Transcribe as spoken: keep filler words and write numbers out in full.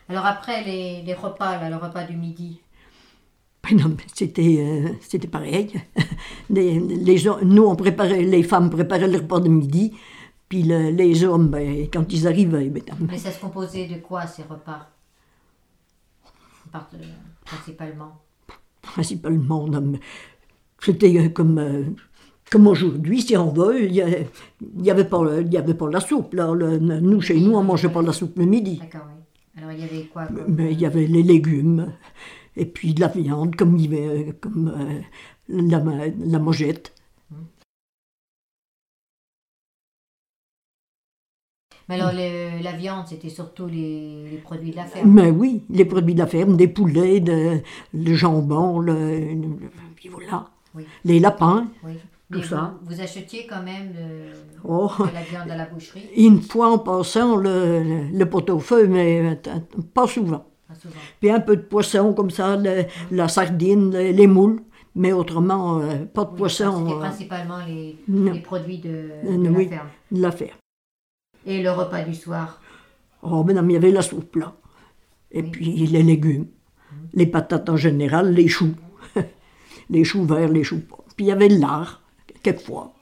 Alors après les, les repas, là, le repas du midi. Ben non, c'était, euh, c'était pareil. Les, les, nous, on préparait, les femmes préparaient le repas de midi, puis le, les hommes, ben, quand ils arrivaient... Ben, mais ça se composait de quoi, ces repas? Part, euh, principalement Principalement, non, c'était comme... Euh, Comme aujourd'hui, si on veut, il n'y avait, avait pas la soupe. Là. Le, nous, chez nous, on ne mangeait pas la soupe le midi. D'accord, oui. Alors, il y avait quoi comme... Mais il y avait les légumes, et puis de la viande, comme, il y avait, comme euh, la, la mojette. Mais alors, le, la viande, c'était surtout les, les produits de la ferme? Mais oui, les produits de la ferme, des poulets, de, le jambon, le, le, puis voilà, oui. Les lapins. Oui. Tout Mais ça. Vous, vous achetiez quand même de, oh, de la viande à la boucherie? Une fois en passant le, le pot-au-feu, mais pas souvent. Pas souvent. Puis un peu de poisson comme ça, le, mmh. la sardine, les, les moules, mais autrement, euh, pas de oui, poisson. C'était euh, principalement les, les produits de, de oui, la ferme. De la ferme. Et le repas du soir? Oh, ben non, il y avait la soupe là. Et oui. Puis les légumes, mmh. les patates en général, les choux. Les choux verts, les choux pas. Puis il y avait de lard, quelquefois.